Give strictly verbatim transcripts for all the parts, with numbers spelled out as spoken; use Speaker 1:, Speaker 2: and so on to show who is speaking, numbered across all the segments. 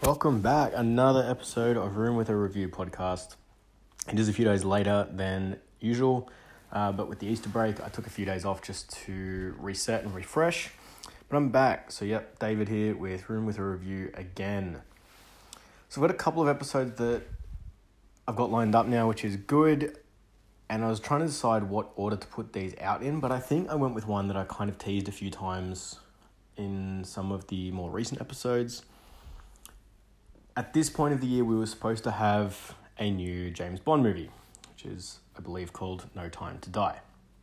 Speaker 1: Welcome back. Another episode of Room with a Review podcast. It is a few days later than usual, uh, but with the Easter break, I took a few days off just to reset and refresh. But I'm back. So, yep, David here with Room with a Review again. So, I've got a couple of episodes that I've got lined up now, which is good. And I was trying to decide what order to put these out in, but I think I went with one that I kind of teased a few times in some of the more recent episodes. At this point of the year, we were supposed to have a new James Bond movie, which is, I believe, called No Time to Die.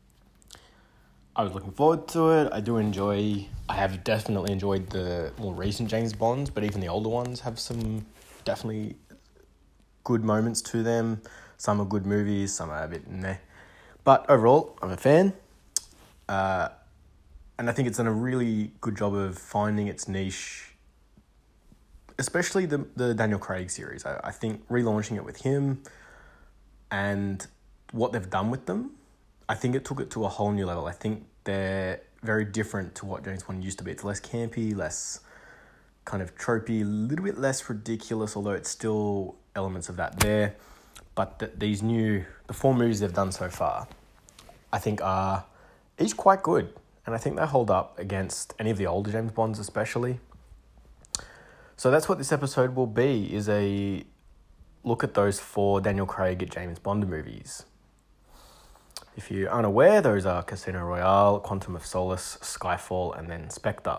Speaker 1: I was looking forward to it. I do enjoy, I have definitely enjoyed the more recent James Bonds, but even the older ones have some definitely good moments to them. Some are good movies, some are a bit meh. But overall, I'm a fan. Uh, and I think it's done a really good job of finding its niche, especially the, the Daniel Craig series. I, I think relaunching it with him and what they've done with them, I think it took it to a whole new level. I think they're very different to what James Bond used to be. It's less campy, less kind of tropey, a little bit less ridiculous, although it's still elements of that there. But the, these new, the four movies they've done so far, I think are each quite good. And I think they hold up against any of the older James Bonds especially. So that's what this episode will be, is a look at those four Daniel Craig James Bond movies. If you're unaware, those are Casino Royale, Quantum of Solace, Skyfall, and then Spectre.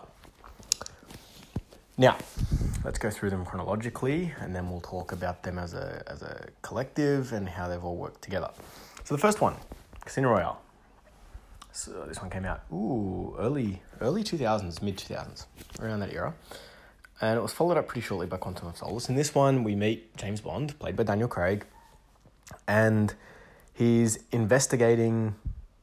Speaker 1: Now, let's go through them chronologically, and then we'll talk about them as a as a collective and how they've all worked together. So the first one, Casino Royale. So this one came out, ooh, early early two thousands, mid two thousands, around that era. And it was followed up pretty shortly by Quantum of Solace. In this one, we meet James Bond, played by Daniel Craig, and he's investigating.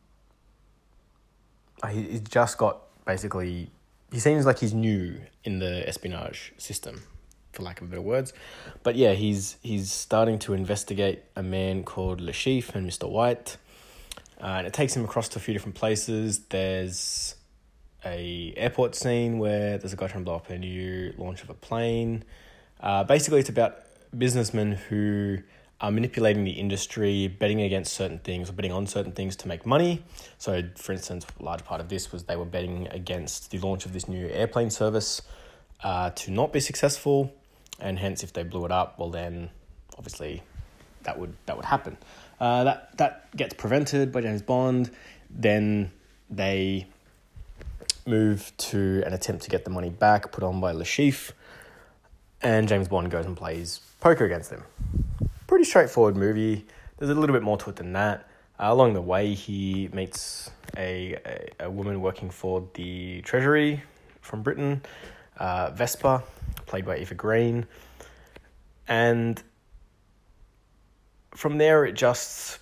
Speaker 1: He, he's just got, basically, he seems like he's new in the espionage system, for lack of better words. But yeah, he's he's starting to investigate a man called Le Chiffre and Mister White. Uh, and it takes him across to a few different places. There's a airport scene where there's a guy trying to blow up a new launch of a plane. Uh, basically, it's about businessmen who are manipulating the industry, betting against certain things or betting on certain things to make money. So, for instance, a large part of this was they were betting against the launch of this new airplane service uh, to not be successful, and hence, if they blew it up, well, then obviously that would that would happen. Uh, that that gets prevented by James Bond. Then they move to an attempt to get the money back put on by Le Chiffre, and James Bond goes and plays poker against them. Pretty straightforward movie. There's a little bit more to it than that. Uh, along the way, he meets a, a, a woman working for the Treasury from Britain, uh, Vesper, played by Eva Green. And from there, it just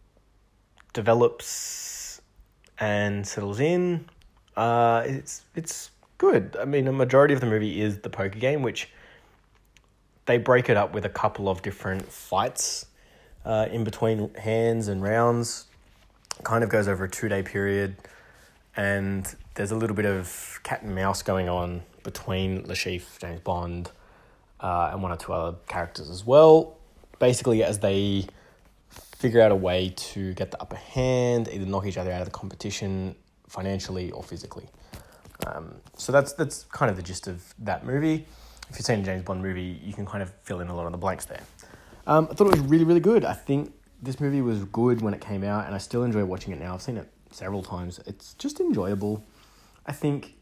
Speaker 1: develops and settles in. Uh, it's it's good. I mean, a majority of the movie is the poker game, which they break it up with a couple of different fights uh, in between hands and rounds. It kind of goes over a two-day period, and there's a little bit of cat and mouse going on between Le Chiffre, James Bond, uh, and one or two other characters as well. Basically, as they figure out a way to get the upper hand, either knock each other out of the competition financially or physically. Um, so that's that's kind of the gist of that movie. If you've seen a James Bond movie, you can kind of fill in a lot of the blanks there. Um, I thought it was really, really good. I think this movie was good when it came out, and I still enjoy watching it now. I've seen it several times. It's just enjoyable. I think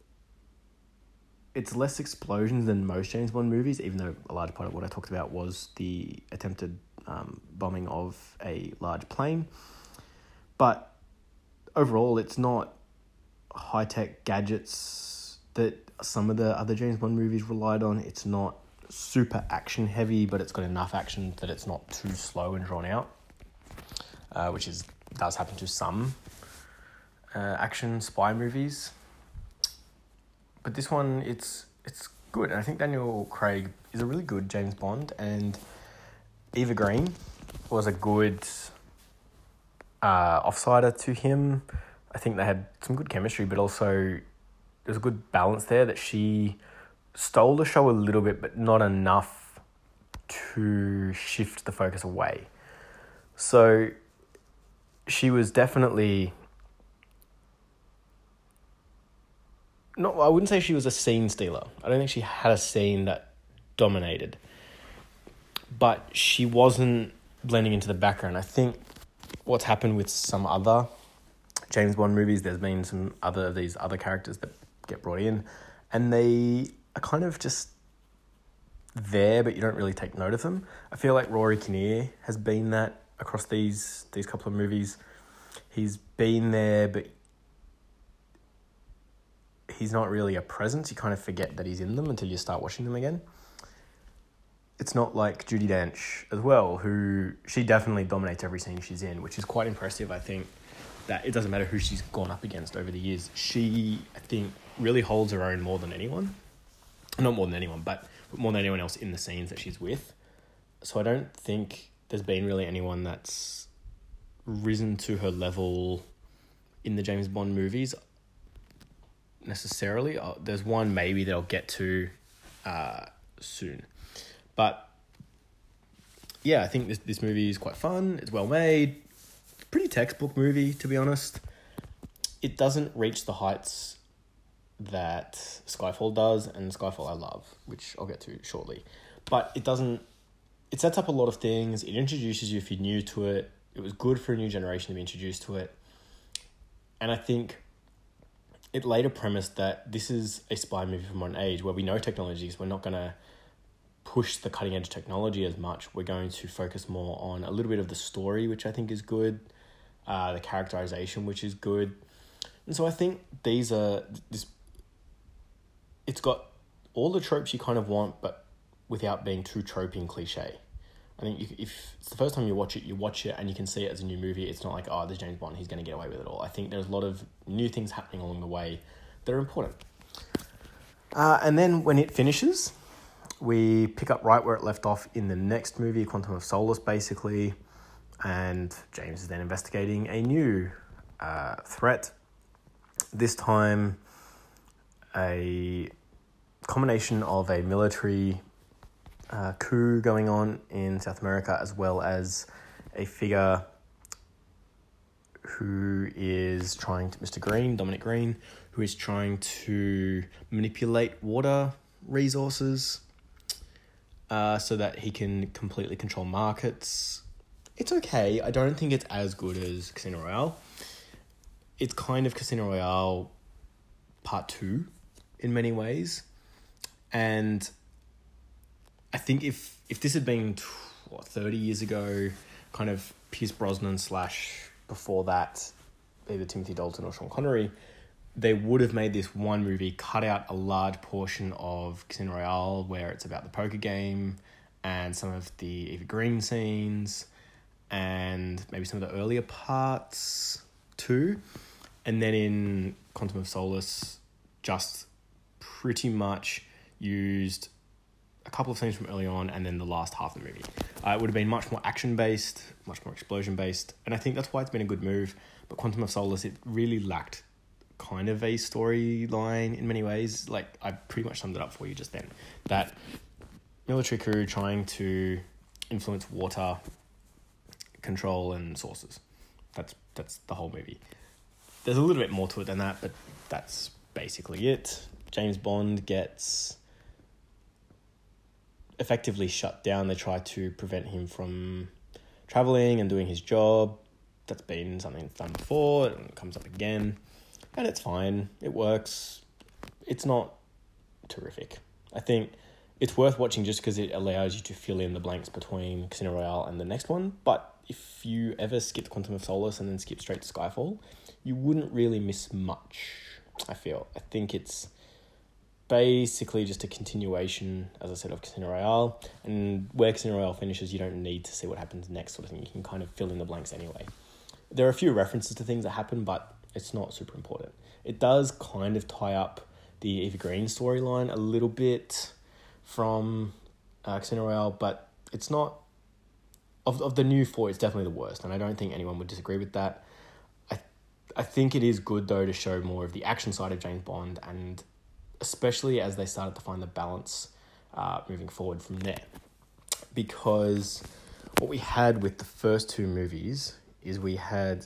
Speaker 1: it's less explosions than most James Bond movies, even though a large part of what I talked about was the attempted um, bombing of a large plane. But overall, it's not high-tech gadgets that some of the other James Bond movies relied on. It's not super action-heavy, but it's got enough action that it's not too slow and drawn out, uh, which is does happen to some uh, action spy movies. But this one, it's it's good. And I think Daniel Craig is a really good James Bond, and Eva Green was a good uh, offsider to him. I think they had some good chemistry, but also there's a good balance there that she stole the show a little bit, but not enough to shift the focus away. So she was definitely... No, I wouldn't say she was a scene stealer. I don't think she had a scene that dominated. But she wasn't blending into the background. I think what's happened with some other James Bond movies, there's been some other of these other characters that get brought in, and they are kind of just there, but you don't really take note of them. I feel like Rory Kinnear has been that across these these couple of movies. He's been there, but he's not really a presence. You kind of forget that he's in them until you start watching them again. It's not like Judi Dench as well, who she definitely dominates every scene she's in, which is quite impressive. I think that it doesn't matter who she's gone up against over the years. She, I think, really holds her own more than anyone. Not more than anyone, but more than anyone else in the scenes that she's with. So I don't think there's been really anyone that's risen to her level in the James Bond movies necessarily. Uh, there's one maybe that I'll get to uh, soon. But yeah, I think this, this movie is quite fun. It's well made. Pretty textbook movie, to be honest. It doesn't reach the heights that Skyfall does, and Skyfall I love, which I'll get to shortly. But it doesn't... It sets up a lot of things. It introduces you if you're new to it. It was good for a new generation to be introduced to it. And I think it laid a premise that this is a spy movie from modern age where we know technologies. We're not going to push the cutting edge technology as much. We're going to focus more on a little bit of the story, which I think is good, uh, the characterization, which is good. And so I think these are... this. It's got all the tropes you kind of want, but without being too tropey and cliche. I think if, if it's the first time you watch it, you watch it and you can see it as a new movie. It's not like, oh, there's James Bond, he's going to get away with it all. I think there's a lot of new things happening along the way that are important. Uh, and then when it finishes, we pick up right where it left off in the next movie, Quantum of Solace, basically. And James is then investigating a new uh, threat. This time, a combination of a military uh, coup going on in South America, as well as a figure who is trying to, Mister Green, Dominic Green, who is trying to manipulate water resources uh, so that he can completely control markets. It's okay. I don't think it's as good as Casino Royale. It's kind of Casino Royale part two in many ways. And I think if, if this had been, what, thirty years ago, kind of Pierce Brosnan slash before that, either Timothy Dalton or Sean Connery, they would have made this one movie, cut out a large portion of Casino Royale where it's about the poker game and some of the Eva Green scenes and maybe some of the earlier parts too. And then in Quantum of Solace, just pretty much used a couple of scenes from early on and then the last half of the movie. Uh, it would have been much more action-based, much more explosion-based, and I think that's why it's been a good move. But Quantum of Solace, it really lacked kind of a storyline in many ways. Like, I pretty much summed it up for you just then. That military coup trying to influence water control and sources. That's that's the whole movie. There's a little bit more to it than that, but that's basically it. James Bond gets effectively shut down. They try to prevent him from traveling and doing his job. That's been something that's done before, and it comes up again. And it's fine. It works. It's not terrific. I think it's worth watching just because it allows you to fill in the blanks between Casino Royale and the next one. But if you ever skipped Quantum of Solace and then skip straight to Skyfall, you wouldn't really miss much, I feel. I think it's basically just a continuation, as I said, of Casino Royale. And where Casino Royale finishes, you don't need to see what happens next sort of thing. You can kind of fill in the blanks anyway. There are a few references to things that happen, but it's not super important. It does kind of tie up the Eva Green storyline a little bit from uh, Casino Royale, but it's not... Of, of the new four, it's definitely the worst, and I don't think anyone would disagree with that. I I think it is good, though, to show more of the action side of James Bond and especially as they started to find the balance uh, moving forward from there. Because what we had with the first two movies is we had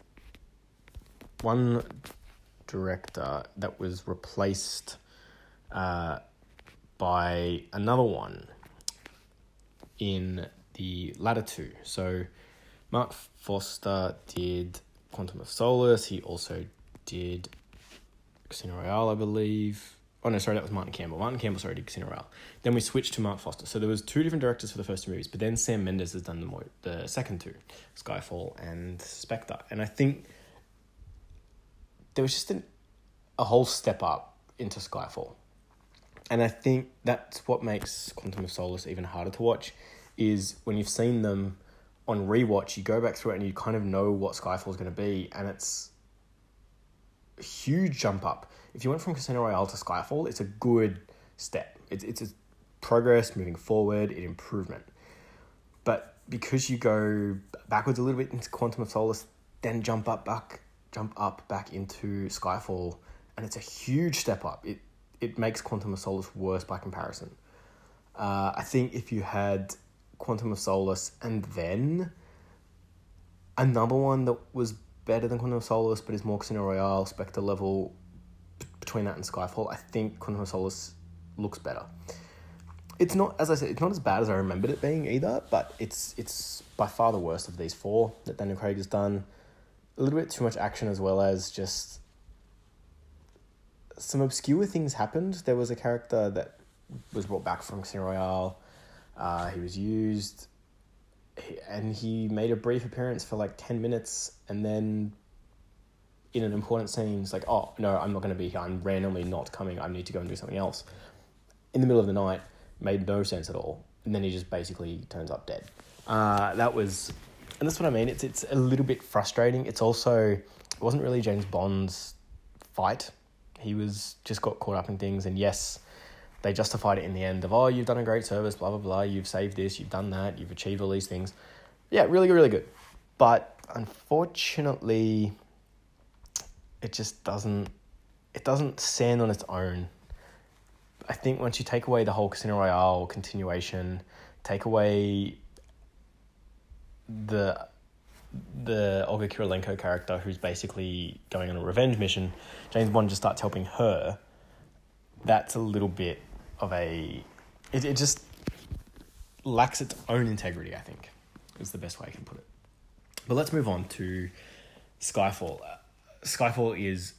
Speaker 1: one director that was replaced uh, by another one in the latter two. So Mark Foster did Quantum of Solace. He also did Casino Royale, I believe. Oh, no, sorry, that was Martin Campbell. Martin Campbell, sorry, did Casino Royale. Then we switched to Mark Foster. So there was two different directors for the first two movies, but then Sam Mendes has done the more, the second two, Skyfall and Spectre. And I think there was just an, a whole step up into Skyfall. And I think that's what makes Quantum of Solace even harder to watch, is when you've seen them on rewatch, you go back through it and you kind of know what Skyfall is going to be, and it's a huge jump up. If you went from Casino Royale to Skyfall, it's a good step. It's it's a progress moving forward, an improvement. But because you go backwards a little bit into Quantum of Solace, then jump up back, jump up back into Skyfall, and it's a huge step up. It it makes Quantum of Solace worse by comparison. Uh, I think if you had Quantum of Solace and then another one that was better than Quantum of Solace but is more Casino Royale, Spectre level, b- between that and Skyfall, I think Quantum of Solace looks better. It's not, as I said, it's not as bad as I remembered it being either, but it's it's by far the worst of these four that Daniel Craig has done. A little bit too much action, as well as just some obscure things happened. There was a character that was brought back from Casino Royale. Uh, he was used, and he made a brief appearance for like ten minutes, and then in an important scene, it's like, oh, no, I'm not going to be here. I'm randomly not coming. I need to go and do something else. In the middle of the night, made no sense at all. And then he just basically turns up dead. Uh, that was, and that's what I mean. It's it's a little bit frustrating. It's also, it wasn't really James Bond's fight. He was just got caught up in things, and yes, they justified it in the end of, oh, you've done a great service, blah, blah, blah. You've saved this, you've done that, you've achieved all these things. Yeah, really good, really good. But unfortunately, it just doesn't, it doesn't stand on its own. I think once you take away the whole Casino Royale continuation, take away the the Olga Kurylenko character who's basically going on a revenge mission, James Bond just starts helping her. That's a little bit of a... It, it just lacks its own integrity, I think, is the best way I can put it. But let's move on to Skyfall. Uh, Skyfall is...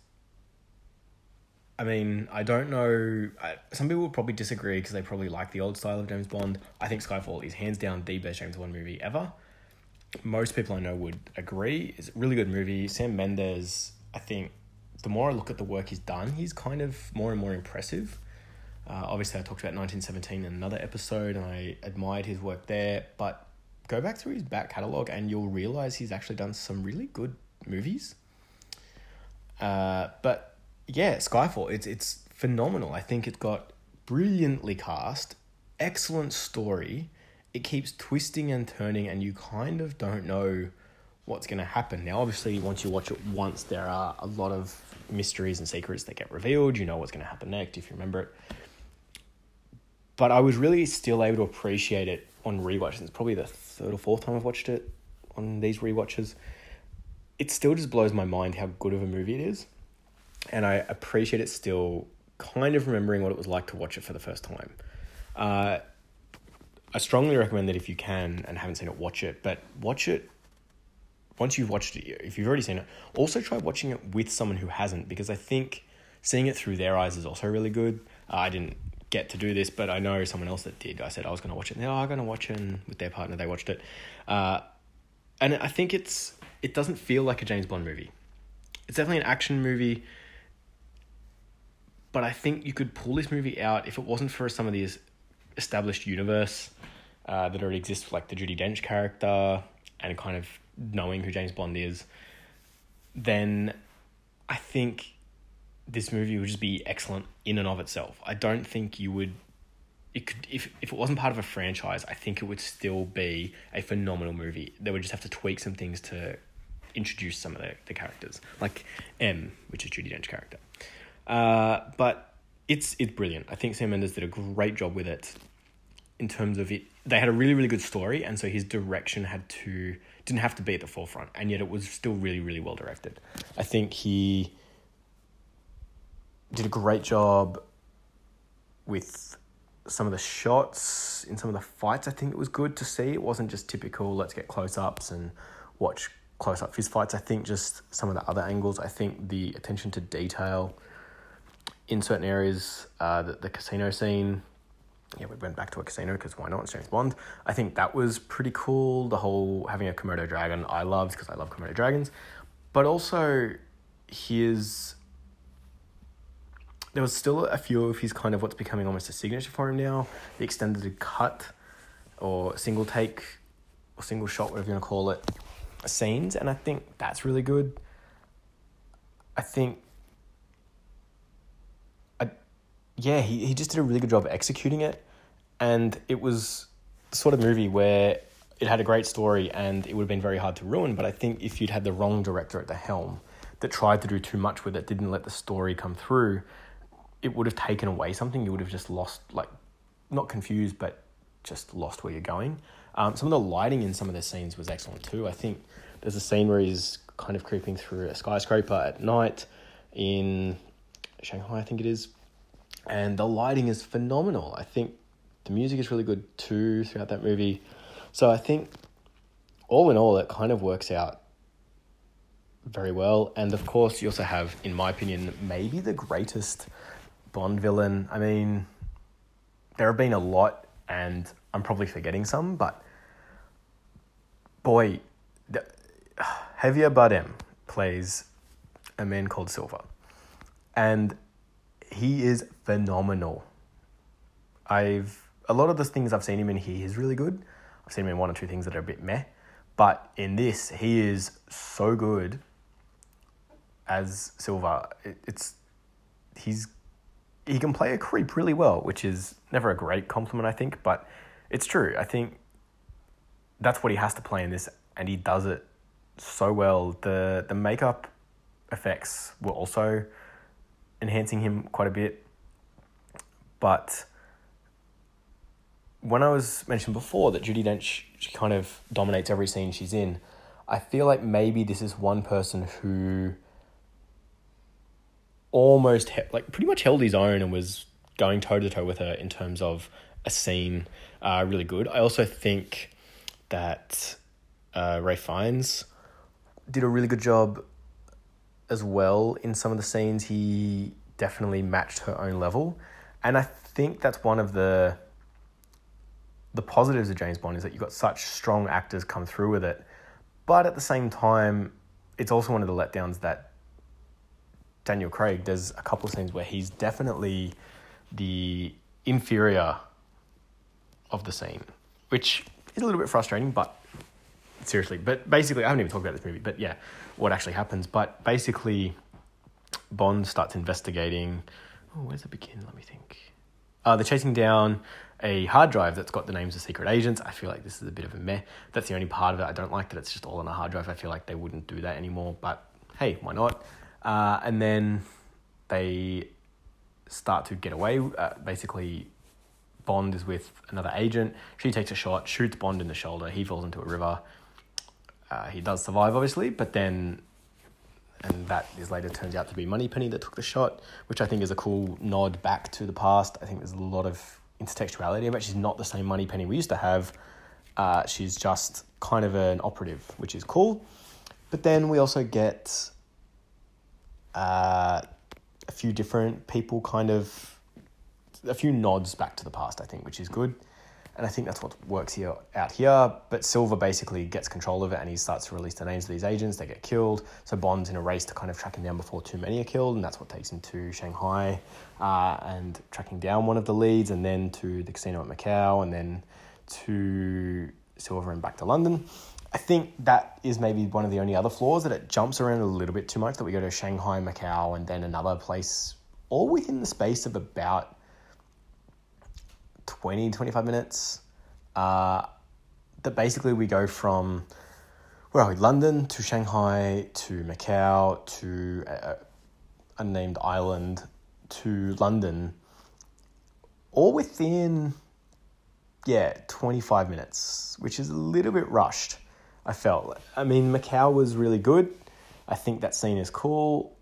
Speaker 1: I mean, I don't know... I, some people would probably disagree because they probably like the old style of James Bond. I think Skyfall is hands down the best James Bond movie ever. Most people I know would agree. It's a really good movie. Sam Mendes, I think, the more I look at the work he's done, he's kind of more and more impressive. Uh, obviously, I talked about nineteen seventeen in another episode, and I admired his work there. But go back through his back catalogue, and you'll realise he's actually done some really good movies. Uh, but yeah, Skyfall, it's it's phenomenal. I think it got brilliantly cast, excellent story. It keeps twisting and turning, and you kind of don't know what's going to happen. Now, obviously, once you watch it once, there are a lot of mysteries and secrets that get revealed. You know what's going to happen next, if you remember it. But I was really still able to appreciate it on rewatch. It's probably the third or fourth time I've watched it on these rewatches. It still just blows my mind how good of a movie it is. And I appreciate it still, kind of remembering what it was like to watch it for the first time. Uh, I strongly recommend that if you can and haven't seen it, watch it. But watch it once you've watched it, if you've already seen it. Also try watching it with someone who hasn't, because I think seeing it through their eyes is also really good. Uh, I didn't get to do this, but I know someone else that did. I said I was going to watch it, and they are going to watch it, and with their partner, they watched it. Uh, and I think it's it doesn't feel like a James Bond movie. It's definitely an action movie, but I think you could pull this movie out if it wasn't for some of these established universe uh, that already exists, like the Judi Dench character, and kind of knowing who James Bond is. Then I think this movie would just be excellent in and of itself. I don't think you would... It could if, if it wasn't part of a franchise, I think it would still be a phenomenal movie. They would just have to tweak some things to introduce some of the, the characters. Like M, which is Judi Dench's character. Uh, but it's it's brilliant. I think Sam Mendes did a great job with it in terms of it. They had a really, really good story, and so his direction had to didn't have to be at the forefront, and yet it was still really, really well directed. I think he did a great job with some of the shots in some of the fights. I think it was good to see. It wasn't just typical, let's get close-ups and watch close-up fist fights. I think just some of the other angles, I think the attention to detail in certain areas, uh, the, the casino scene, yeah, we went back to a casino because why not? It's James Bond. I think that was pretty cool. The whole having a Komodo dragon I loved because I love Komodo dragons. But also his... There was still a few of his kind of what's becoming almost a signature for him now. The extended cut or single take or single shot, whatever you want to call it, scenes. And I think that's really good. I think... I, yeah, he, he just did a really good job of executing it. And it was the sort of movie where it had a great story and it would have been very hard to ruin. But I think if you'd had the wrong director at the helm that tried to do too much with it, didn't let the story come through, it would have taken away something. You would have just lost, like, not confused, but just lost where you're going. Um, some of the lighting in some of the scenes was excellent too. I think there's a scene where he's kind of creeping through a skyscraper at night in Shanghai, I think it is. And the lighting is phenomenal. I think the music is really good too throughout that movie. So I think all in all, it kind of works out very well. And of course, you also have, in my opinion, maybe the greatest Bond villain. I mean, there have been a lot, and I'm probably forgetting some, but boy, the, Javier Bardem plays a man called Silva, and he is phenomenal. I've a lot of the things I've seen him in here, he's really good. I've seen him in one or two things that are a bit meh, but in this, he is so good as Silva. It, it's he's he can play a creep really well, which is never a great compliment, I think, but it's true. I think that's what he has to play in this, and he does it so well. The the makeup effects were also enhancing him quite a bit. But when I was mentioned before that Judi Dench, she kind of dominates every scene she's in, I feel like maybe this is one person who almost, he- like pretty much held his own and was going toe-to-toe with her in terms of a scene uh, really good. I also think that uh, Ralph Fiennes did a really good job as well in some of the scenes. He definitely matched her own level. And I think that's one of the the positives of James Bond, is that you've got such strong actors come through with it. But at the same time, it's also one of the letdowns that Daniel Craig, there's a couple of scenes where he's definitely the inferior of the scene, which is a little bit frustrating, but seriously. But basically, I haven't even talked about this movie, but yeah, what actually happens. But basically, Bond starts investigating. Oh, where's it begin? Let me think. Uh, they're chasing down a hard drive that's got the names of secret agents. I feel like this is a bit of a meh. That's the only part of it I don't like, that it's just all on a hard drive. I feel like they wouldn't do that anymore, but hey, why not? Uh, and then they start to get away. Uh, basically, Bond is with another agent. She takes a shot, shoots Bond in the shoulder. He falls into a river. Uh, he does survive, obviously, but then, and that is later turns out to be Moneypenny that took the shot, which I think is a cool nod back to the past. I think there's a lot of intertextuality of it. She's not the same Moneypenny we used to have. Uh, she's just kind of an operative, which is cool. But then we also get uh, a few different people, kind of a few nods back to the past, I think, which is good. And I think that's what works here out here. But Silva basically gets control of it and he starts to release the names of these agents. They get killed. So Bond's in a race to kind of track him down before too many are killed. And that's what takes him to Shanghai uh, and tracking down one of the leads, and then to the casino at Macau, and then to Silva and back to London. I think that is maybe one of the only other flaws, that it jumps around a little bit too much, that we go to Shanghai, Macau, and then another place, all within the space of about twenty, twenty-five minutes. Uh, that basically we go from, where are we, London to Shanghai to Macau to a, a unnamed island to London all within, yeah, twenty-five minutes, which is a little bit rushed, I felt. I mean, Macau was really good. I think that scene is cool.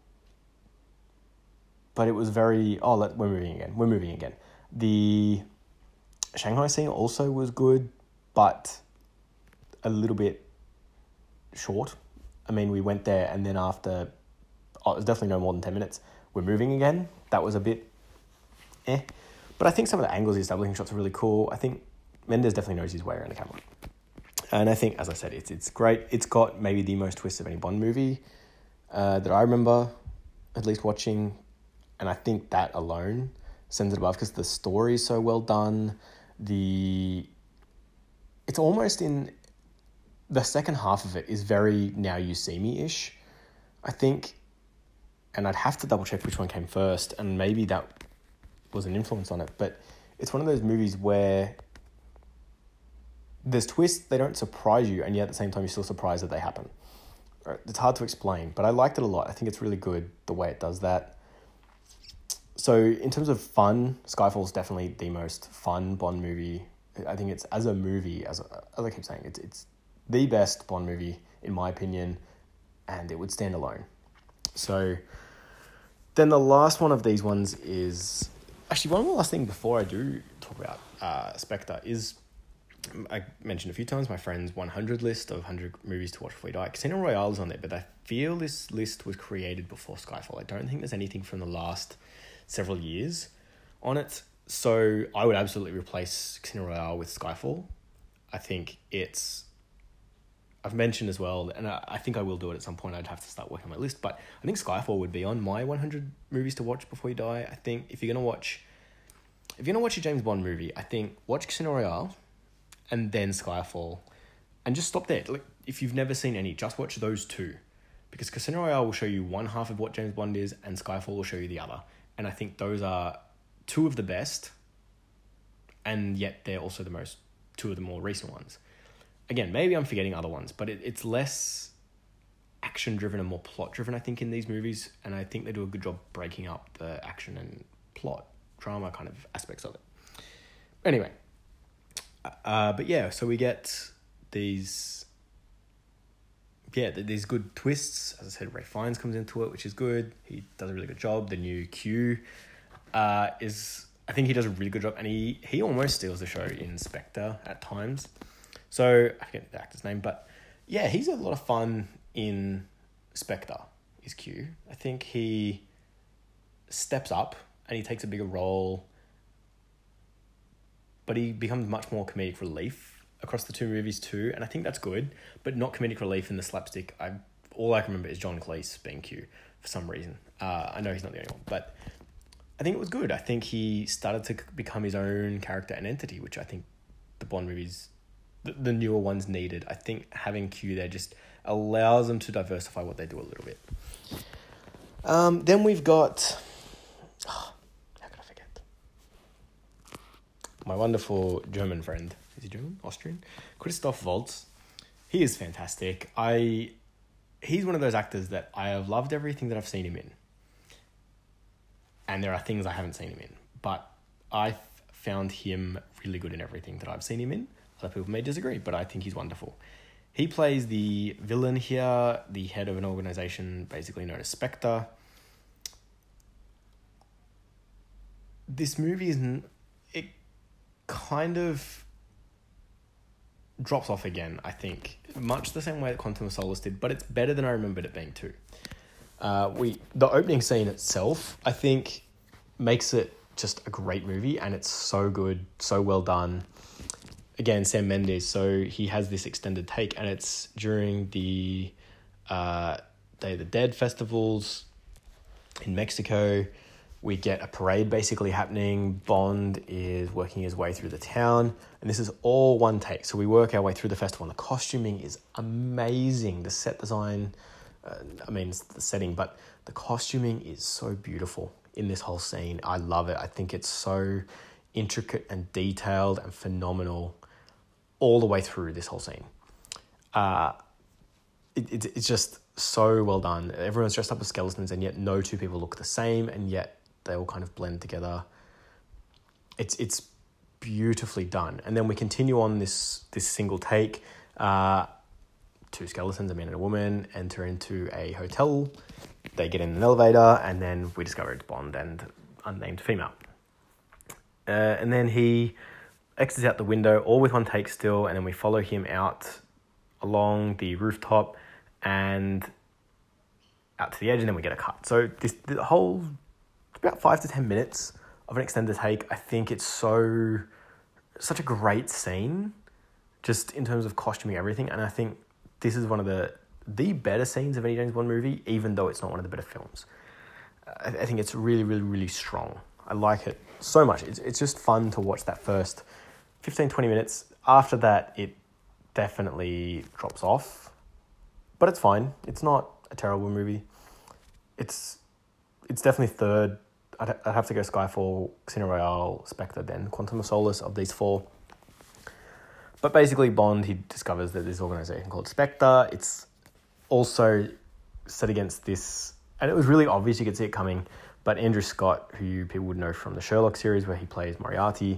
Speaker 1: But it was very... Oh, let, we're moving again. We're moving again. The Shanghai scene also was good, but a little bit short. I mean, we went there and then after... Oh, it was definitely no more than ten minutes. We're moving again. That was a bit eh. But I think some of the angles, the establishing shots are really cool. I think Mendes definitely knows his way around the camera. And I think, as I said, it's it's great. It's got maybe the most twists of any Bond movie uh, that I remember at least watching. And I think that alone sends it above because the story is so well done. The It's almost in... The second half of it is very Now You See Me-ish, I think. And I'd have to double check which one came first. And maybe that was an influence on it, but it's one of those movies where there's twists, they don't surprise you, and yet at the same time you're still surprised that they happen. It's hard to explain, but I liked it a lot. I think it's really good the way it does that. So in terms of fun, Skyfall is definitely the most fun Bond movie. I think it's, as a movie, as, a, as I keep saying, it's it's the best Bond movie in my opinion, and it would stand alone. So then the last one of these ones is... Actually, one more last thing before I do talk about uh, Spectre is, I mentioned a few times, my friend's one hundred list of one hundred movies to watch before you die. Casino Royale is on there, but I feel this list was created before Skyfall. I don't think there's anything from the last several years on it. So I would absolutely replace Casino Royale with Skyfall. I think it's... I've mentioned as well, and I, I think I will do it at some point. I'd have to start working on my list, but I think Skyfall would be on my one hundred movies to watch before you die. I think if you're going to watch, if you're going to watch a James Bond movie, I think watch Casino Royale and then Skyfall, and just stop there. Like, if you've never seen any, just watch those two, because Casino Royale will show you one half of what James Bond is, and Skyfall will show you the other. And I think those are two of the best, and yet they're also the most, two of the more recent ones. Again, maybe I'm forgetting other ones, but it, it's less action-driven and more plot-driven, I think, in these movies. And I think they do a good job breaking up the action and plot, drama kind of aspects of it. Anyway, uh, but yeah, so we get these, yeah, these good twists. As I said, Ralph Fiennes comes into it, which is good. He does a really good job. The new Q uh, is, I think he does a really good job, and he, he almost steals the show in Spectre at times. So, I forget the actor's name, but yeah, he's a lot of fun in Spectre, is Q. I think he steps up and he takes a bigger role, but he becomes much more comedic relief across the two movies too, and I think that's good, but not comedic relief in the slapstick. I All I can remember is John Cleese being Q for some reason. Uh, I know he's not the only one, but I think it was good. I think he started to become his own character and entity, which I think the Bond movies... the newer ones needed. I think having Q there just allows them to diversify what they do a little bit. Um, then we've got... Oh, how could I forget? My wonderful German friend. Is he German? Austrian? Christoph Waltz. He is fantastic. I... He's one of those actors that I have loved everything that I've seen him in. And there are things I haven't seen him in. But I found him really good in everything that I've seen him in. Other people may disagree, but I think he's wonderful. He plays the villain here, the head of an organization basically known as Spectre. This movie is... It kind of drops off again, I think. Much the same way that Quantum of Solace did, but it's better than I remembered it being too. Uh, we the opening scene itself, I think, makes it just a great movie, and it's so good, so well done. Again, Sam Mendes, so he has this extended take, and it's during the uh, Day of the Dead festivals in Mexico. We get a parade basically happening. Bond is working his way through the town, and this is all one take. So we work our way through the festival, and the costuming is amazing. The set design, uh, I mean, it's the setting, but the costuming is so beautiful in this whole scene. I love it. I think it's so intricate and detailed and phenomenal all the way through this whole scene. Uh, it, it, it's just so well done. Everyone's dressed up as skeletons, and yet no two people look the same, and yet they all kind of blend together. It's it's beautifully done. And then we continue on this this single take. Uh, two skeletons, a man and a woman, enter into a hotel. They get in an elevator, and then we discover it's Bond and unnamed female. Uh, and then he exits out the window, all with one take still, and then we follow him out along the rooftop and out to the edge, and then we get a cut. So this the whole, about five to ten minutes of an extended take. I think it's so, such a great scene, just in terms of costuming, everything, and I think this is one of the the better scenes of any James Bond movie, even though it's not one of the better films. I, I think it's really, really, really strong. I like it so much. It's it's just fun to watch that first fifteen, twenty minutes. After that, it definitely drops off. But it's fine. It's not a terrible movie. It's it's definitely third. I'd, I'd have to go Skyfall, Casino Royale, Spectre, then Quantum of Solace of these four. But basically, Bond, he discovers that this organization called Spectre, it's also set against this, and it was really obvious, you could see it coming, but Andrew Scott, who people would know from the Sherlock series where he plays Moriarty,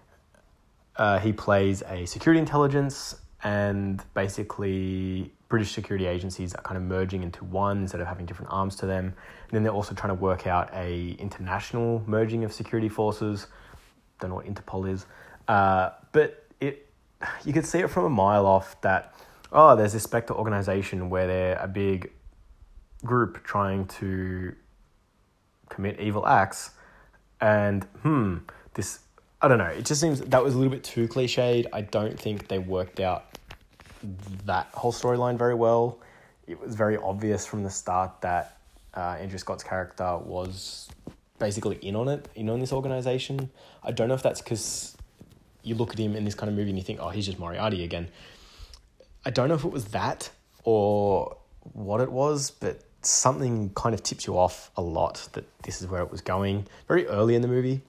Speaker 1: uh, he plays a security intelligence, and basically British security agencies are kind of merging into one instead of having different arms to them. And then they're also trying to work out a international merging of security forces. Don't know what Interpol is. Uh, but it, you could see it from a mile off that, oh, there's this Spectre organization where they're a big group trying to commit evil acts. And, hmm, this, I don't know, it just seems that was a little bit too cliched. I don't think they worked out that whole storyline very well. It was very obvious from the start that uh, Andrew Scott's character was basically in on it, in on this organization. I don't know if that's because you look at him in this kind of movie and you think, oh, he's just Moriarty again. I don't know if it was that or what it was, but something kind of tips you off a lot that this is where it was going very early in the movie.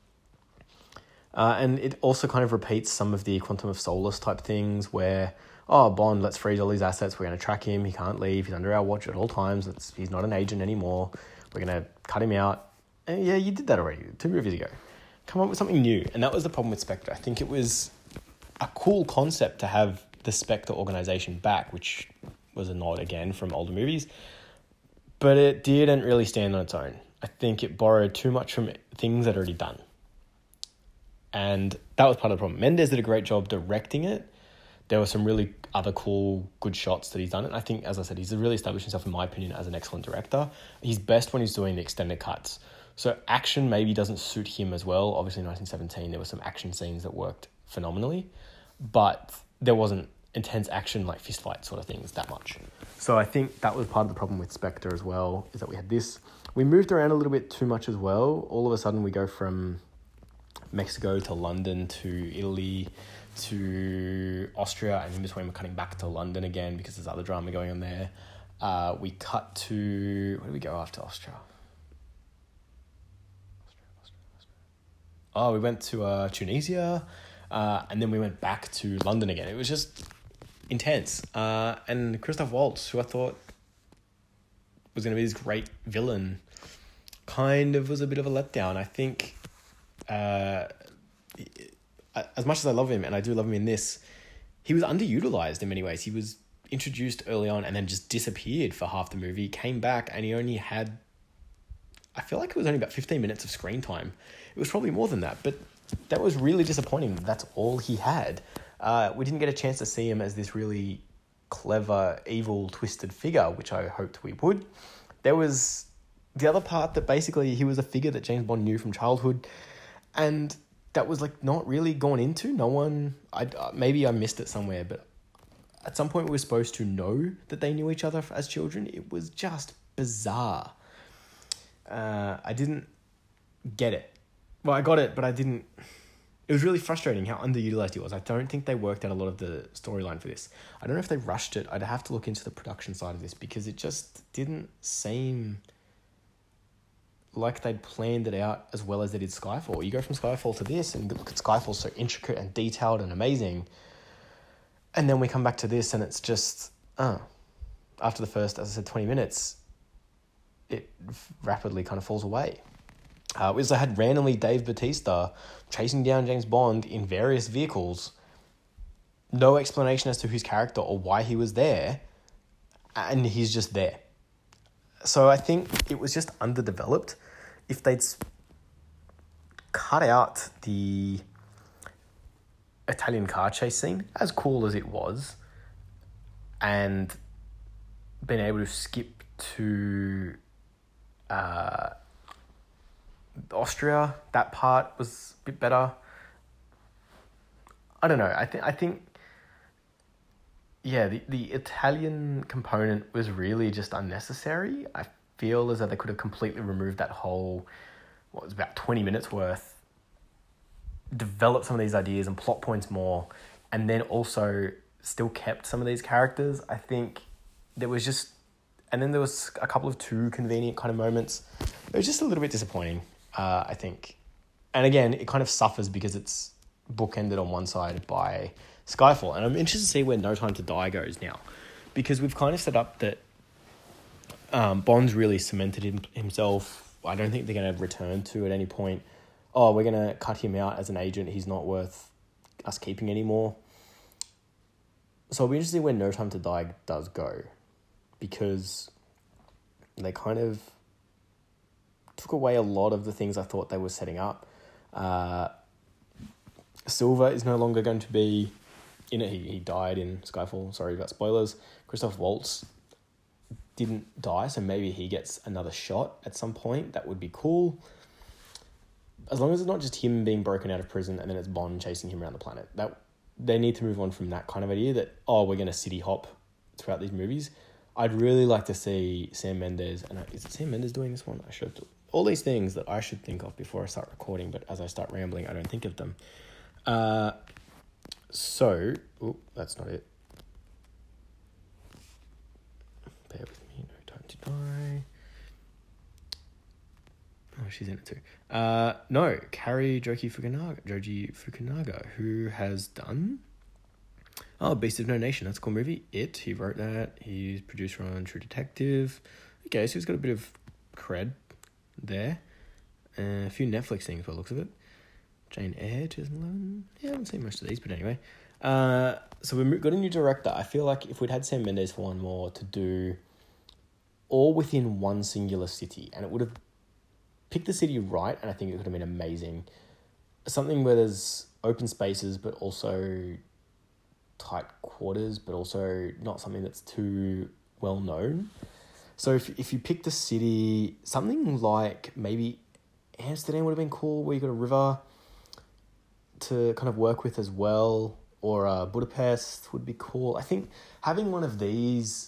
Speaker 1: Uh, and it also kind of repeats some of the Quantum of Solace type things where, oh, Bond, let's freeze all these assets. We're going to track him. He can't leave. He's under our watch at all times. It's, he's not an agent anymore. We're going to cut him out. And yeah, you did that already two movies ago. Come up with something new. And that was the problem with Spectre. I think it was a cool concept to have the Spectre organization back, which was a nod again from older movies. But it didn't really stand on its own. I think it borrowed too much from things that are already done. And that was part of the problem. Mendes did a great job directing it. There were some really other cool, good shots that he's done. And I think, as I said, he's really established himself, in my opinion, as an excellent director. He's best when he's doing the extended cuts. So action maybe doesn't suit him as well. Obviously, in nineteen seventeen, there were some action scenes that worked phenomenally. But there wasn't intense action like fistfight sort of things that much. So I think that was part of the problem with Spectre as well, is that we had this. We moved around a little bit too much as well. All of a sudden, we go from Mexico to London to Italy to Austria, and in between we're cutting back to London again because there's other drama going on there. Uh, we cut to, where do we go after Austria? Austria, Austria, Austria. Oh, we went to uh, Tunisia, uh, and then we went back to London again. It was just intense. Uh, and Christoph Waltz, who I thought was going to be this great villain, kind of was a bit of a letdown. I think Uh, as much as I love him, and I do love him in this, he was underutilized in many ways. He was introduced early on and then just disappeared for half the movie, came back, and he only had, I feel like it was only about fifteen minutes of screen time. It was probably more than that, but that was really disappointing. That's all he had. Uh, we didn't get a chance to see him as this really clever, evil, twisted figure, which I hoped we would. There was the other part that basically he was a figure that James Bond knew from childhood, and that was like not really gone into. No one, I maybe I missed it somewhere, but at some point we were supposed to know that they knew each other as children. It was just bizarre. Uh, I didn't get it. Well, I got it, but I didn't. It was really frustrating how underutilized he was. I don't think they worked out a lot of the storyline for this. I don't know if they rushed it. I'd have to look into the production side of this because it just didn't seem like they'd planned it out as well as they did Skyfall. You go from Skyfall to this and look at Skyfall, so intricate and detailed and amazing. And then we come back to this and it's just, uh, after the first, as I said, twenty minutes, it rapidly kind of falls away. Uh, was I had randomly Dave Bautista chasing down James Bond in various vehicles. No explanation as to his character or why he was there. And he's just there. So I think it was just underdeveloped. If they'd cut out the Italian car chase scene, as cool as it was, and been able to skip to uh, Austria, that part was a bit better. I don't know. I think I think yeah, the, the Italian component was really just unnecessary. I feel as though they could have completely removed that whole, what was about twenty minutes worth, developed some of these ideas and plot points more, and then also still kept some of these characters. I think there was just, and then there was a couple of too convenient kind of moments. It was just a little bit disappointing, uh, I think. And again, it kind of suffers because it's bookended on one side by Skyfall. And I'm interested to see where No Time to Die goes now, because we've kind of set up that um, Bond's really cemented him, himself. I don't think they're going to return to at any point, oh, we're going to cut him out as an agent. He's not worth us keeping anymore. So I'll be interested to see where No Time to Die does go, because they kind of took away a lot of the things I thought they were setting up. Uh, Silva is no longer going to be in it. He, he died in Skyfall. Sorry about spoilers. Christoph Waltz didn't die, so maybe he gets another shot at some point. That would be cool. As long as it's not just him being broken out of prison and then it's Bond chasing him around the planet. That they need to move on from that kind of idea that, oh, we're going to city hop throughout these movies. I'd really like to see Sam Mendes, and I, is it Sam Mendes doing this one? I should. All these things that I should think of before I start recording, but as I start rambling, I don't think of them. Uh, so, oh, that's not it. Bear with me, No Time to Die. Oh, she's in it too. Uh, no, Cary Joji Fukunaga, Joji Fukunaga, who has done oh, Beast of No Nation. That's a cool movie. It, he wrote that. He's producer on True Detective. Okay, so he's got a bit of cred there. Uh, a few Netflix things by the looks of it. Jane Eyre, twenty eleven. Yeah, I haven't seen most of these, but anyway. Uh, so we've got a new director. I feel like if we'd had Sam Mendes for one more to do all within one singular city, and it would have picked the city right, and I think it would have been amazing. Something where there's open spaces, but also tight quarters, but also not something that's too well known. So if if you picked a city, something like maybe Amsterdam would have been cool, where you got a river to kind of work with as well, or uh, Budapest would be cool. I think having one of these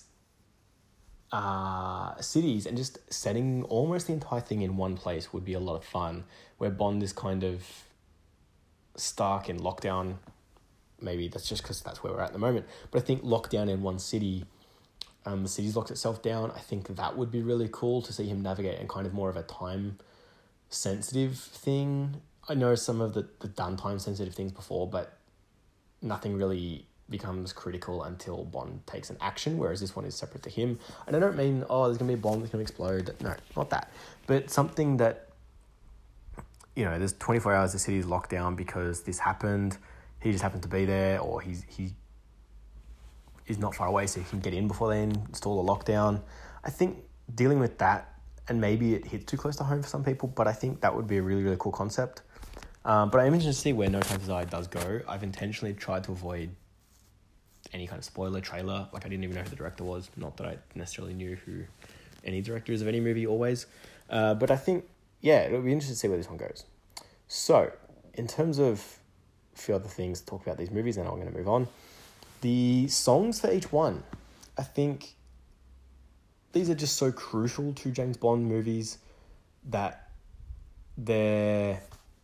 Speaker 1: uh, cities and just setting almost the entire thing in one place would be a lot of fun, where Bond is kind of stuck in lockdown. Maybe that's just because that's where we're at the moment. But I think lockdown in one city, um, the city's locked itself down. I think that would be really cool to see him navigate in kind of more of a time-sensitive thing. I know some of the, the done time-sensitive things before, but nothing really becomes critical until Bond takes an action, whereas this one is separate to him. And I don't mean, oh, there's going to be a bomb that's going to explode. No, not that. But something that, you know, there's twenty-four hours the city's locked down because this happened. He just happened to be there, or he's he is not far away, so he can get in before they install a lockdown. I think dealing with that, and maybe it hits too close to home for some people, but I think that would be a really, really cool concept. Um, but I'm interested to see where No Time to Die does go. I've intentionally tried to avoid any kind of spoiler trailer. Like, I didn't even know who the director was. Not that I necessarily knew who any director is of any movie always. Uh, but I think, yeah, it'll be interesting to see where this one goes. So, in terms of a few other things to talk about these movies, then I'm going to move on. The songs for each one. I think these are just so crucial to James Bond movies that they're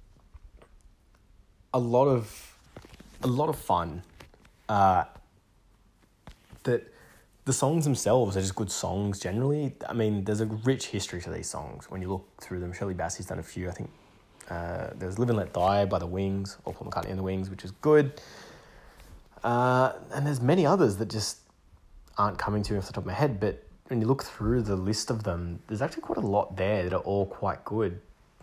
Speaker 1: a lot of a lot of fun. Uh, that the songs themselves are just good songs generally. I mean, there's a rich history to these songs when you look through them. Shirley Bassey's done a few. I think uh, there's Live and Let Die by the Wings, or Paul McCartney and the Wings, which is good. Uh, and there's many others that just aren't coming to me off the top of my head, but when you look through the list of them, there's actually quite a lot there that are all quite good.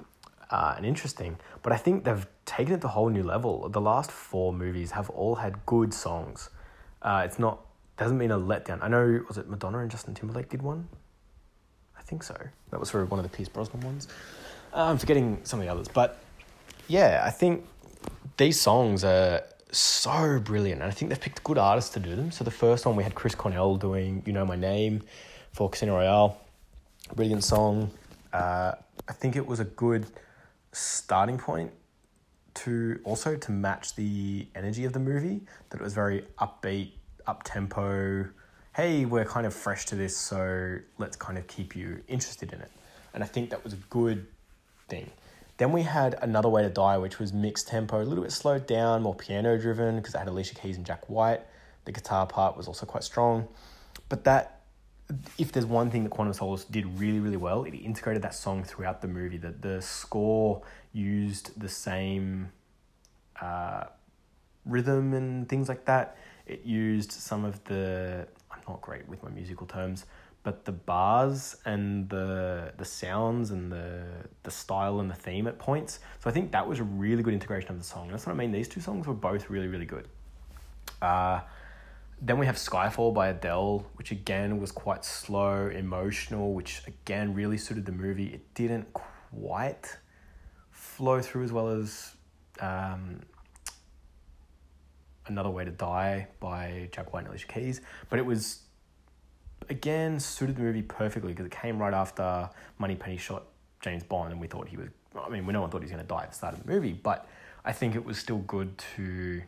Speaker 1: uh, and interesting. But I think they've taken it to a whole new level. The last four movies have all had good songs. Uh, it's not, doesn't mean a letdown. I know, was it Madonna and Justin Timberlake did one? I think so. That was for one of the Pierce Brosnan ones. Uh, I'm forgetting some of the others. But yeah, I think these songs are so brilliant. And I think they've picked good artists to do them. So the first one, we had Chris Cornell doing You Know My Name for Casino Royale. Brilliant song. Uh, I think it was a good starting point to also to match the energy of the movie, that it was very upbeat, up-tempo. Hey, we're kind of fresh to this, so let's kind of keep you interested in it. And I think that was a good thing. Then we had Another Way to Die, which was mixed tempo, a little bit slowed down, more piano-driven, because it had Alicia Keys and Jack White. The guitar part was also quite strong. But that, if there's one thing that Quantum of Solace did really, really well, it integrated that song throughout the movie. The, the score used the same uh, rhythm and things like that. It used some of the, I'm not great with my musical terms, but the bars and the the sounds and the the style and the theme at points. So I think that was a really good integration of the song. That's what I mean. These two songs were both really, really good. Uh, then we have Skyfall by Adele, which again was quite slow, emotional, which again really suited the movie. It didn't quite flow through as well as um, Another Way to Die by Jack White and Alicia Keys, but it was, again, suited the movie perfectly because it came right after Moneypenny shot James Bond, and we thought he was, I mean, we no one thought he was going to die at the start of the movie, but I think it was still good to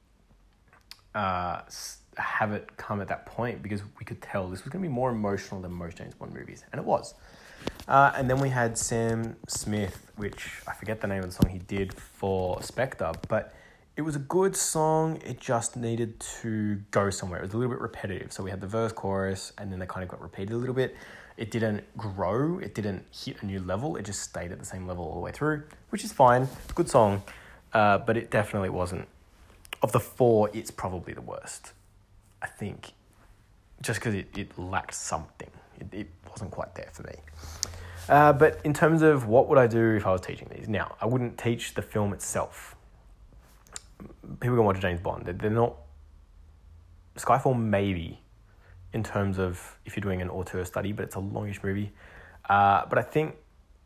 Speaker 1: uh, have it come at that point because we could tell this was going to be more emotional than most James Bond movies, and it was. Uh, and then we had Sam Smith, which I forget the name of the song he did for Spectre, but it was a good song. It just needed to go somewhere. It was a little bit repetitive. So we had the verse, chorus, and then they kind of got repeated a little bit. It didn't grow. It didn't hit a new level. It just stayed at the same level all the way through, which is fine. It's a good song, uh, but it definitely wasn't. Of the four, it's probably the worst, I think, just because it, it lacked something. It, it wasn't quite there for me. Uh, but in terms of what would I do if I was teaching these? Now, I wouldn't teach the film itself. People can watch James Bond. They're not... Skyfall, maybe, in terms of if you're doing an auteur study, but it's a longish movie. Uh, but I think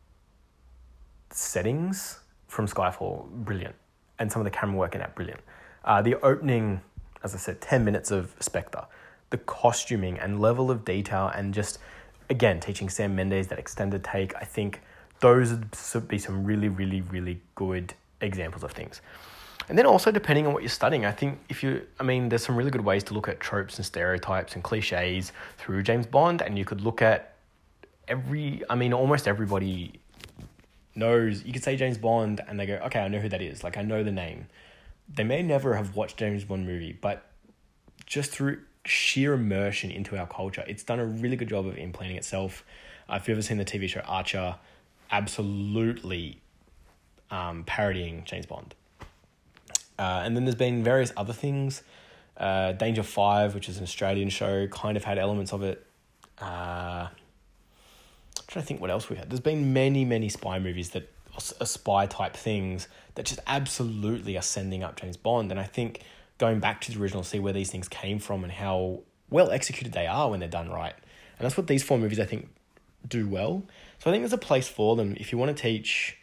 Speaker 1: settings from Skyfall, brilliant. And some of the camera work in that, brilliant. Uh, the opening, as I said, ten minutes of Spectre. The costuming and level of detail and just, again, teaching Sam Mendes that extended take, I think those would be some really, really, really good examples of things. And then also, depending on what you're studying, I think if you, I mean, there's some really good ways to look at tropes and stereotypes and cliches through James Bond, and you could look at every, I mean, almost everybody knows, you could say James Bond, and they go, okay, I know who that is. Like, I know the name. They may never have watched James Bond movie, but just through sheer immersion into our culture, it's done a really good job of implanting itself. Uh, if you've ever seen the T V show Archer, absolutely um, parodying James Bond. Uh, and then there's been various other things. Uh, Danger Five, which is an Australian show, kind of had elements of it. Uh, I'm trying to think what else we had. There's been many, many spy movies that are spy type things that just absolutely are sending up James Bond. And I think going back to the original, see where these things came from and how well executed they are when they're done right. And that's what these four movies, I think, do well. So I think there's a place for them if you want to teach.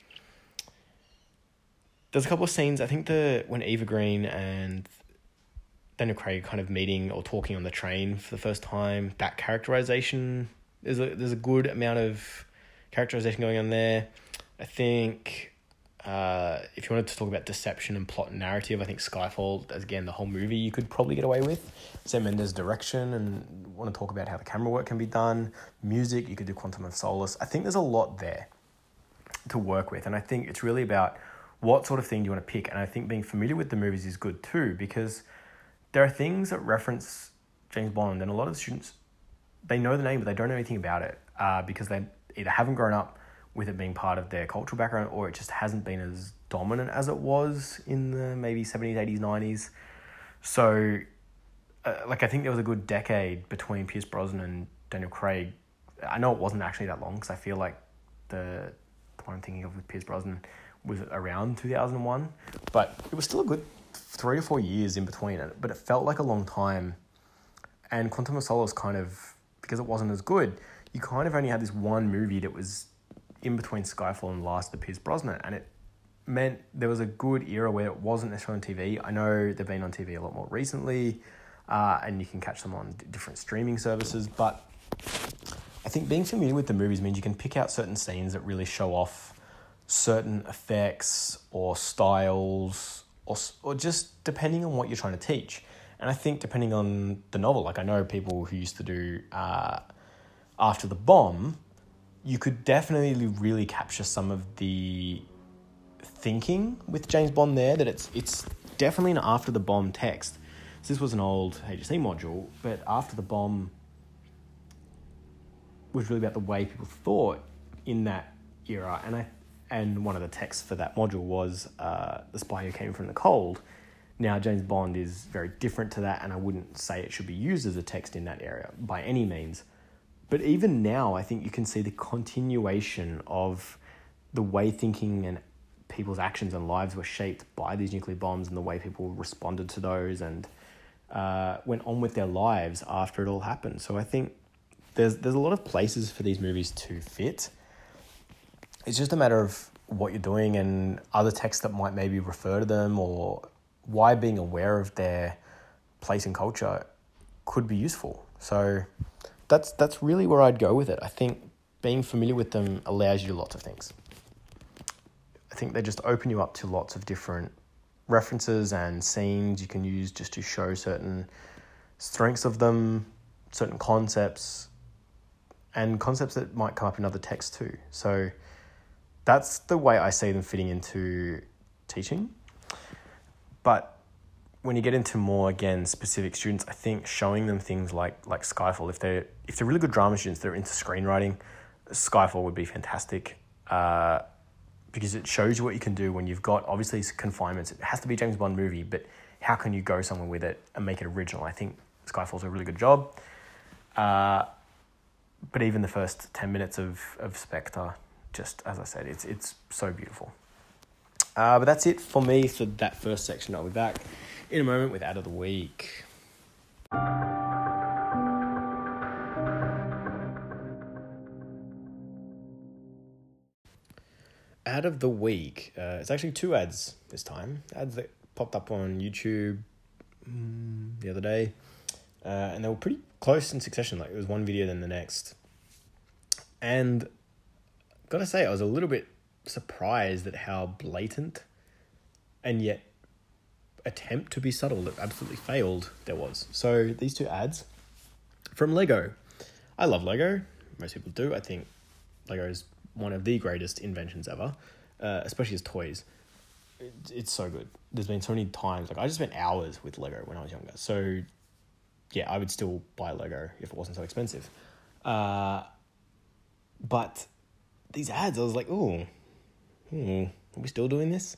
Speaker 1: There's a couple of scenes, I think the when Eva Green and Daniel Craig kind of meeting or talking on the train for the first time, that characterization, there's a there's a good amount of characterization going on there. I think uh, if you wanted to talk about deception and plot and narrative, I think Skyfall, as again, the whole movie you could probably get away with. Sam Mendes' direction, and want to talk about how the camera work can be done. Music, you could do Quantum of Solace. I think there's a lot there to work with, and I think it's really about what sort of thing do you want to pick? And I think being familiar with the movies is good too, because there are things that reference James Bond, and a lot of the students, they know the name, but they don't know anything about it uh, because they either haven't grown up with it being part of their cultural background, or it just hasn't been as dominant as it was in the maybe seventies, eighties, nineties. So, uh, like, I think there was a good decade between Pierce Brosnan and Daniel Craig. I know it wasn't actually that long, because I feel like the the one I'm thinking of with Pierce Brosnan, was around two thousand one. But it was still a good three to four years in between it. But it felt like a long time. And Quantum of Solace kind of, because it wasn't as good, you kind of only had this one movie that was in between Skyfall and Last of Pierce Brosnan. And it meant there was a good era where it wasn't necessarily on T V. I know they've been on T V a lot more recently, uh, and you can catch them on d- different streaming services. But I think being familiar with the movies means you can pick out certain scenes that really show off certain effects or styles, or or just depending on what you're trying to teach. And I think depending on the novel, like I know people who used to do uh, After the Bomb, you could definitely really capture some of the thinking with James Bond there, that it's it's definitely an After the Bomb text. So this was an old H S C module, but After the Bomb was really about the way people thought in that era. And I and one of the texts for that module was uh, The Spy Who Came from the Cold. Now, James Bond is very different to that, and I wouldn't say it should be used as a text in that area by any means. But even now, I think you can see the continuation of the way thinking and people's actions and lives were shaped by these nuclear bombs, and the way people responded to those and uh, went on with their lives after it all happened. So I think there's there's a lot of places for these movies to fit. It's just a matter of what you're doing and other texts that might maybe refer to them, or why being aware of their place in culture could be useful. So that's that's really where I'd go with it. I think being familiar with them allows you lots of things. I think they just open you up to lots of different references and scenes you can use just to show certain strengths of them, certain concepts, and concepts that might come up in other texts too. So that's the way I see them fitting into teaching. But when you get into more, again, specific students, I think showing them things like like Skyfall, if they're, if they're really good drama students, they're into screenwriting, Skyfall would be fantastic, uh, because it shows you what you can do when you've got, obviously, confinements. It has to be a James Bond movie, but how can you go somewhere with it and make it original? I think Skyfall's a really good job. Uh, but even the first ten minutes of, of Spectre, just, as I said, it's it's so beautiful. Uh, but that's it for me for that first section. I'll be back in a moment with Ad of the Week. Ad of the Week. Uh, it's actually two ads this time. Ads that popped up on YouTube mm, the other day. Uh, and they were pretty close in succession. Like, it was one video then the next. And gotta say, I was a little bit surprised at how blatant and yet attempt to be subtle that absolutely failed there was. So these two ads from Lego. I love Lego. Most people do. I think Lego is one of the greatest inventions ever, uh, especially as toys. It, it's so good. There's been so many times, like I just spent hours with Lego when I was younger. So yeah, I would still buy Lego if it wasn't so expensive. Uh, but these ads, I was like, oh, hmm, are we still doing this?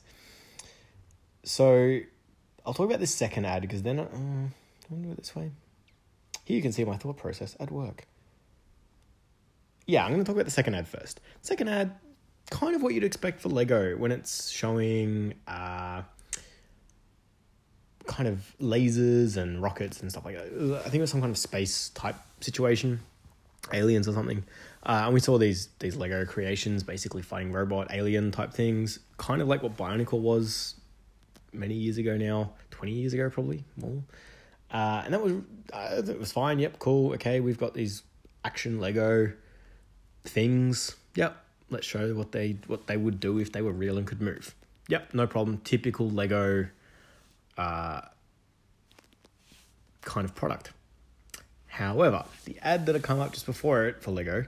Speaker 1: So I'll talk about this second ad because then, uh, I'm going to do it this way. Here you can see my thought process at work. Yeah, I'm going to talk about the second ad first. Second ad, kind of what you'd expect for Lego when it's showing uh, kind of lasers and rockets and stuff like that. I think it was some kind of space type situation, aliens or something. Uh, and we saw these these Lego creations basically fighting robot alien type things, kind of like what Bionicle was many years ago now, twenty years ago probably more. Uh, and that was uh, that was fine. Yep, cool. Okay, we've got these action Lego things. Yep, let's show what they what they would do if they were real and could move. Yep, no problem. Typical Lego uh, kind of product. However, the ad that had come up just before it for Lego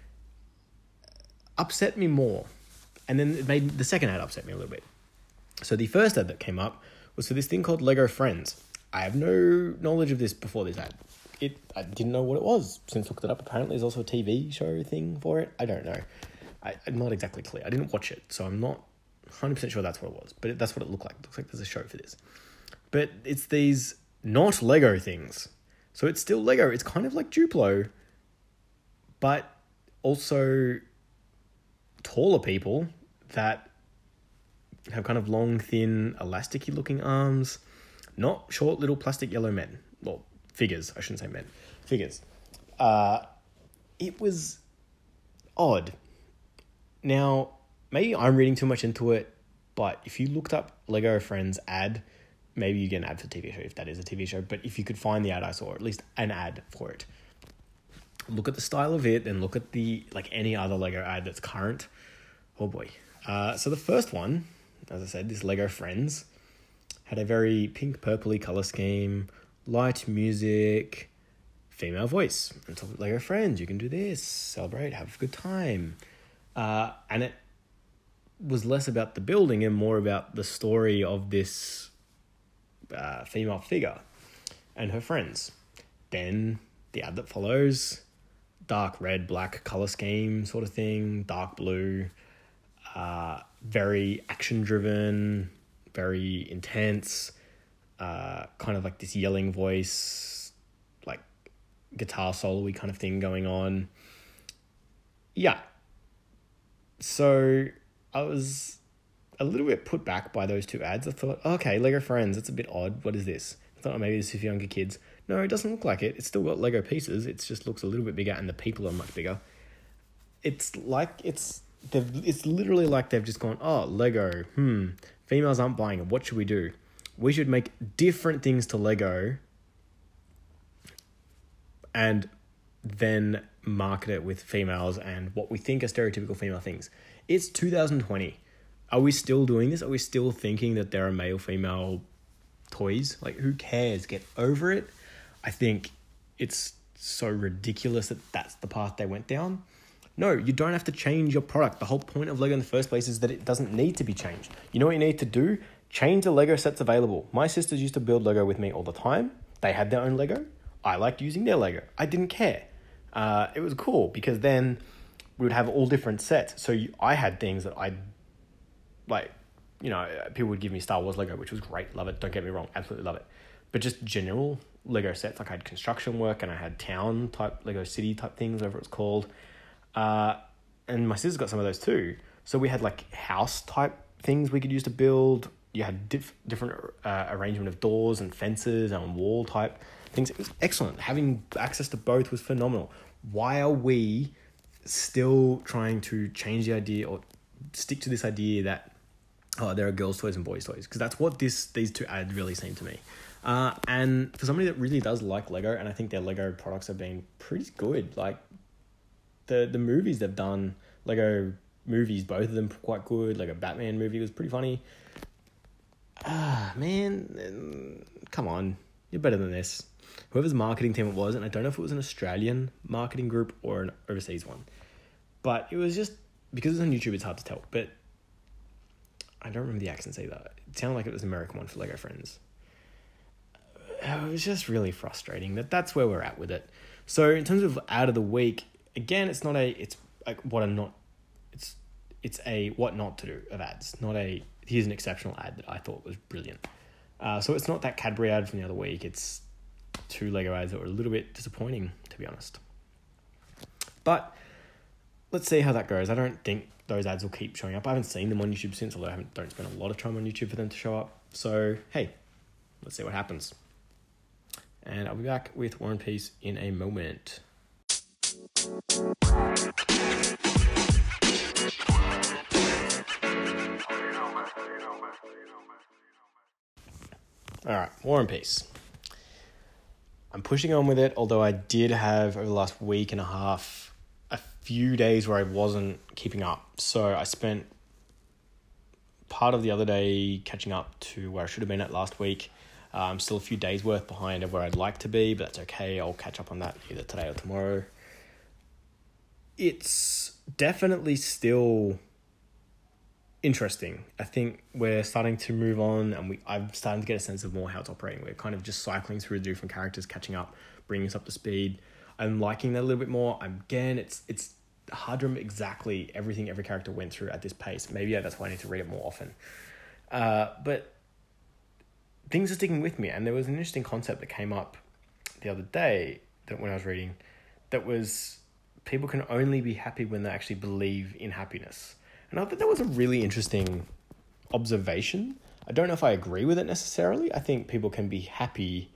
Speaker 1: upset me more. And then it made the second ad upset me a little bit. So the first ad that came up was for this thing called Lego Friends. I have no knowledge of this before this ad. It I didn't know what it was. Since looked it up, apparently there's also a T V show thing for it. I don't know. I, I'm not exactly clear. I didn't watch it, so I'm not one hundred percent sure that's what it was. But it, that's what it looked like. It looks like there's a show for this. But it's these not Lego things. So it's still Lego. It's kind of like Duplo, but also taller people that have kind of long, thin, elasticy looking arms, not short little plastic yellow men. Well, figures, I shouldn't say men, figures. Uh, it was odd. Now, maybe I'm reading too much into it, but if you looked up Lego Friends ad, maybe you get an ad for T V show, if that is a T V show, but if you could find the ad I saw, or at least an ad for it, look at the style of it and look at the, like any other Lego ad that's current. Oh boy. Uh, so the first one, as I said, this Lego Friends, had a very pink purpley color scheme, light music, female voice. And so Lego Friends, you can do this, celebrate, have a good time. Uh, and it was less about the building and more about the story of this uh, female figure and her friends. Then the ad that follows, dark red, black color scheme sort of thing, dark blue, uh, very action-driven, very intense, uh, kind of like this yelling voice, like guitar solo-y kind of thing going on. Yeah. So I was a little bit put back by those two ads. I thought, okay, Lego Friends, it's a bit odd. What is this? I thought, oh, maybe this is for younger kids. No, it doesn't look like it. It's still got Lego pieces. It just looks a little bit bigger and the people are much bigger. It's like, it's they've, it's literally like they've just gone, oh, Lego, hmm, females aren't buying it. What should we do? We should make different things to Lego and then market it with females and what we think are stereotypical female things. It's two thousand twenty. Are we still doing this? Are we still thinking that there are male-female toys? Like, who cares? Get over it. I think it's so ridiculous that that's the path they went down. No, you don't have to change your product. The whole point of Lego in the first place is that it doesn't need to be changed. You know what you need to do? Change the Lego sets available. My sisters used to build Lego with me all the time. They had their own Lego. I liked using their Lego. I didn't care. Uh, it was cool because then we would have all different sets. So you, I had things that I, like, you know, people would give me Star Wars Lego, which was great. Love it. Don't get me wrong. Absolutely love it. But just general Lego sets. Like I had construction work and I had town type, Lego city type things, whatever it's called. Uh, and my sister's got some of those too. So we had like house type things we could use to build. You had diff- different uh, arrangement of doors and fences and wall type things. It was excellent. Having access to both was phenomenal. Why are we still trying to change the idea or stick to this idea that, oh, there are girls' toys and boys' toys? Because that's what this these two ads really seem to me. Uh, and for somebody that really does like Lego, and I think their Lego products have been pretty good. Like the the movies they've done, Lego movies, both of them quite good. Like a Batman movie was pretty funny. Ah, man, come on. You're better than this. Whoever's marketing team it was, and I don't know if it was an Australian marketing group or an overseas one, but it was just, because it's on YouTube, it's hard to tell, but I don't remember the accents either. It sounded like it was an American one for Lego Friends. It was just really frustrating that that's where we're at with it. So in terms of ad of the week, again, it's not a, it's like what a not, it's, it's a what not to do of ads, not a, here's an exceptional ad that I thought was brilliant. Uh, so it's not that Cadbury ad from the other week. It's two Lego ads that were a little bit disappointing, to be honest. But let's see how that goes. I don't think those ads will keep showing up. I haven't seen them on YouTube since, although I haven't, don't spend a lot of time on YouTube for them to show up. So, hey, let's see what happens. And I'll be back with War and Peace in a moment. All right, War and Peace. I'm pushing on with it, although I did have, over the last week and a half, a few days where I wasn't keeping up. So I spent part of the other day catching up to where I should have been at last week. Uh, I'm still a few days worth behind of where I'd like to be, but that's okay. I'll catch up on that either today or tomorrow. It's definitely still interesting. I think we're starting to move on, and we I'm starting to get a sense of more how it's operating. We're kind of just cycling through the different characters, catching up, bringing us up to speed. I'm liking that a little bit more. Again, it's it's hard to remember exactly everything every character went through at this pace. Maybe yeah, that's why I need to read it more often. Uh, but things are sticking with me, and there was an interesting concept that came up the other day that when I was reading, that was people can only be happy when they actually believe in happiness. And I thought that was a really interesting observation. I don't know if I agree with it necessarily. I think people can be happy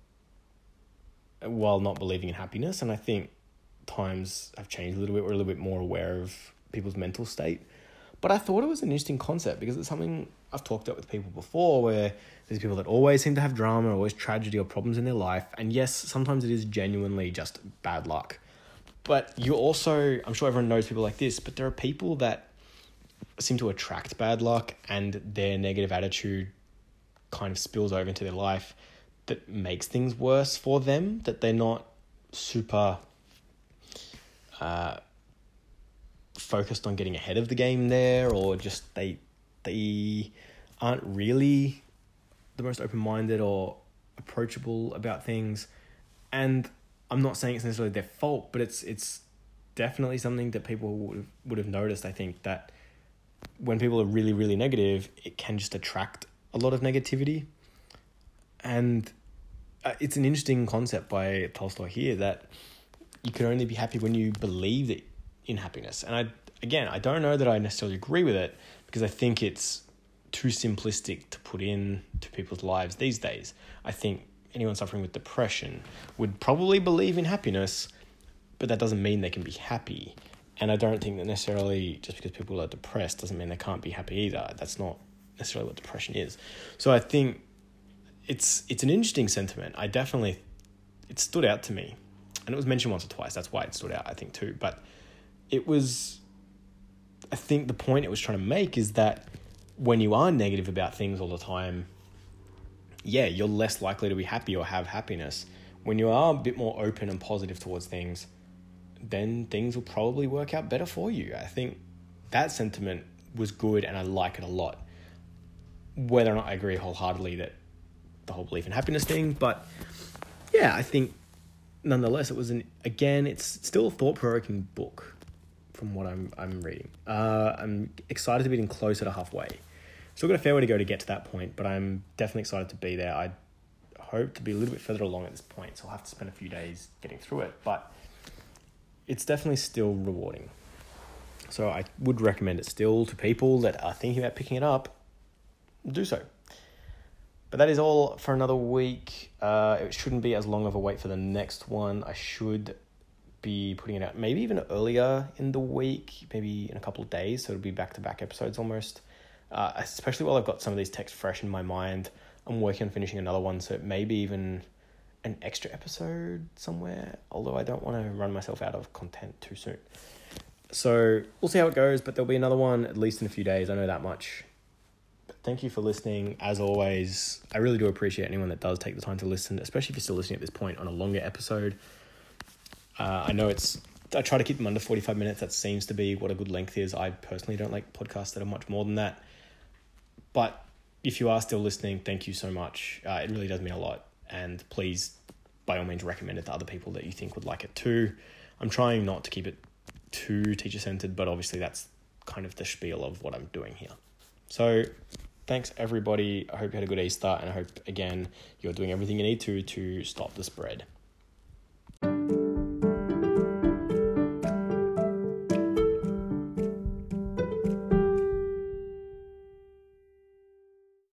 Speaker 1: while not believing in happiness. And I think times have changed a little bit. We're a little bit more aware of people's mental state. But I thought it was an interesting concept because it's something I've talked about with people before, where there's people that always seem to have drama, always tragedy or problems in their life. And yes, sometimes it is genuinely just bad luck. But you also, I'm sure everyone knows people like this, but there are people that seem to attract bad luck, and their negative attitude kind of spills over into their life that makes things worse for them, that they're not super uh, focused on getting ahead of the game there, or just they they aren't really the most open-minded or approachable about things. And I'm not saying it's necessarily their fault, but it's it's definitely something that people would have, would have noticed. I think that when people are really, really negative, it can just attract a lot of negativity. And uh, it's an interesting concept by Tolstoy here, that you can only be happy when you believe that in happiness. And I, again, I don't know that I necessarily agree with it, because I think it's too simplistic to put in to people's lives these days. I think anyone suffering with depression would probably believe in happiness, but that doesn't mean they can be happy. And I don't think that necessarily just because people are depressed doesn't mean they can't be happy either. That's not necessarily what depression is. So I think it's it's an interesting sentiment. I definitely, it stood out to me. And it was mentioned once or twice. That's why it stood out, I think, too. But it was, I think the point it was trying to make is that when you are negative about things all the time, yeah, you're less likely to be happy or have happiness. When you are a bit more open and positive towards things, then things will probably work out better for you. I think that sentiment was good, and I like it a lot. Whether or not I agree wholeheartedly that the whole belief in happiness thing, but yeah, I think nonetheless it was an, again, it's still a thought-provoking book from what I'm I'm reading. Uh, I'm excited to be getting closer to halfway. Still got a fair way to go to get to that point, but I'm definitely excited to be there. I hope to be a little bit further along at this point, so I'll have to spend a few days getting through it, but it's definitely still rewarding. So I would recommend it still to people that are thinking about picking it up. Do so. But that is all for another week. Uh, it shouldn't be as long of a wait for the next one. I should be putting it out maybe even earlier in the week, maybe in a couple of days, so it'll be back-to-back episodes almost. Uh, especially while I've got some of these texts fresh in my mind. I'm working on finishing another one, so maybe even an extra episode somewhere, although I don't want to run myself out of content too soon. So we'll see how it goes, but there'll be another one at least in a few days. I know that much. But thank you for listening. As always, I really do appreciate anyone that does take the time to listen, especially if you're still listening at this point on a longer episode. Uh, I know it's, I try to keep them under forty-five minutes. That seems to be what a good length is. I personally don't like podcasts that are much more than that. But if you are still listening, thank you so much. Uh, it really does mean a lot. And please, by all means, recommend it to other people that you think would like it too. I'm trying not to keep it too teacher-centered, but obviously that's kind of the spiel of what I'm doing here. So thanks, everybody. I hope you had a good Easter, and I hope, again, you're doing everything you need to to stop the spread.